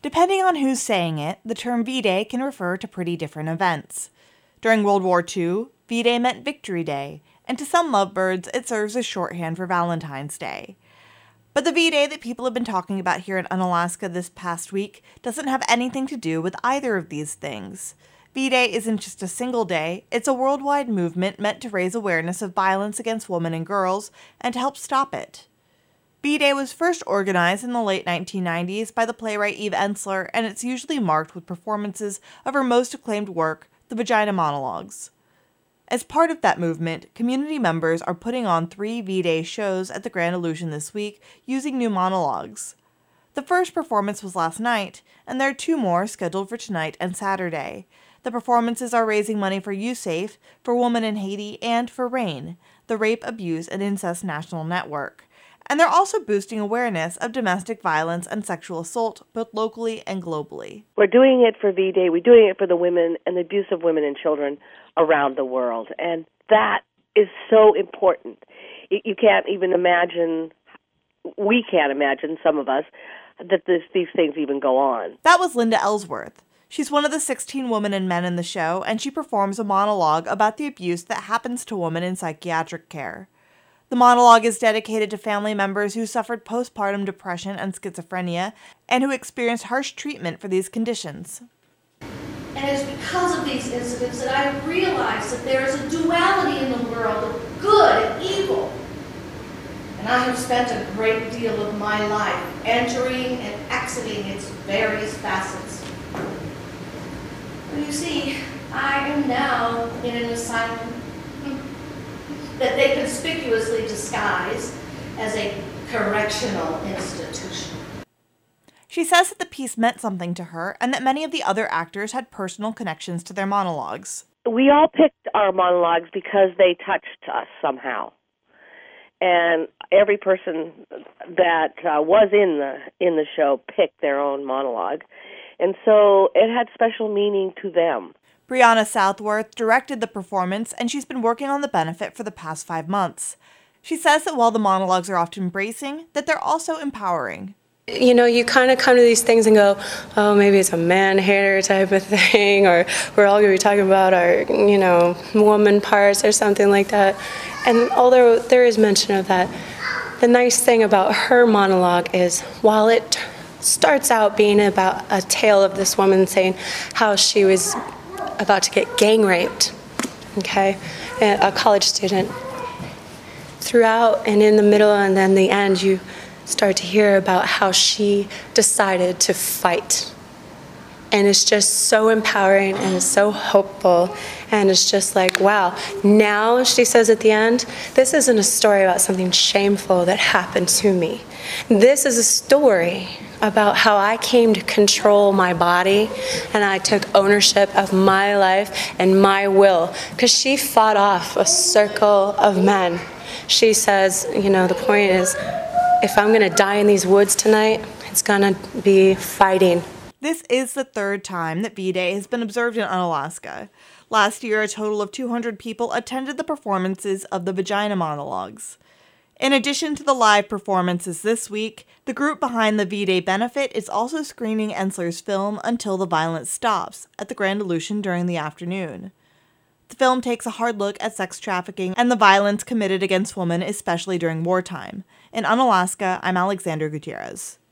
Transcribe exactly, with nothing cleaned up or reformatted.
Depending on who's saying it, the term V-Day can refer to pretty different events. During World War Two, V-Day meant Victory Day, and to some lovebirds, it serves as shorthand for Valentine's Day. But the V-Day that people have been talking about here in Unalaska this past week doesn't have anything to do with either of these things. V-Day isn't just a single day, it's a worldwide movement meant to raise awareness of violence against women and girls and to help stop it. V-Day was first organized in the late nineteen nineties by the playwright Eve Ensler, and it's usually marked with performances of her most acclaimed work, The Vagina Monologues. As part of that movement, community members are putting on three V-Day shows at the Grand Illusion this week using new monologues. The first performance was last night, and there are two more scheduled for tonight and Saturday. The performances are raising money for USAFE, for Women in Haiti, and for RAIN, the Rape, Abuse, and Incest National Network. And they're also boosting awareness of domestic violence and sexual assault, both locally and globally. We're doing it for V-Day. We're doing it for the women and the abuse of women and children around the world. And that is so important. You can't even imagine, we can't imagine, some of us, that this, these things even go on. That was Linda Ellsworth. She's one of the sixteen women and men in the show, and she performs a monologue about the abuse that happens to women in psychiatric care. The monologue is dedicated to family members who suffered postpartum depression and schizophrenia and who experienced harsh treatment for these conditions. And it's because of these incidents that I realize that there is a duality in the world of good and evil. And I have spent a great deal of my life entering and exiting its various facets. But you see, I am now in an asylum that they conspicuously disguise as a correctional institution. She says that the piece meant something to her and that many of the other actors had personal connections to their monologues. We all picked our monologues because they touched us somehow. And every person that uh, was in the in the show picked their own monologue. And so it had special meaning to them. Brianna Southworth directed the performance, and she's been working on the benefit for the past five months. She says that while the monologues are often bracing, that they're also empowering. You know, you kind of come to these things and go, oh, maybe it's a man-hater type of thing, or we're all going to be talking about our, you know, woman parts or something like that. And although there is mention of that, the nice thing about her monologue is while it starts out being about a tale of this woman saying how she was about to get gang raped, okay, a college student. Throughout and in the middle and then the end, you start to hear about how she decided to fight. And it's just so empowering and it's so hopeful. And it's just like, wow, now, she says at the end, this isn't a story about something shameful that happened to me. This is a story about how I came to control my body and I took ownership of my life and my will. Because she fought off a circle of men. She says, you know, the point is, if I'm going to die in these woods tonight, it's going to be fighting. This is the third time that V-Day has been observed in Unalaska. Last year, a total of two hundred people attended the performances of the Vagina Monologues. In addition to the live performances this week, the group behind the V-Day benefit is also screening Ensler's film Until the Violence Stops at the Grand Illusion during the afternoon. The film takes a hard look at sex trafficking and the violence committed against women, especially during wartime. In Unalaska, I'm Alexandra Gutierrez.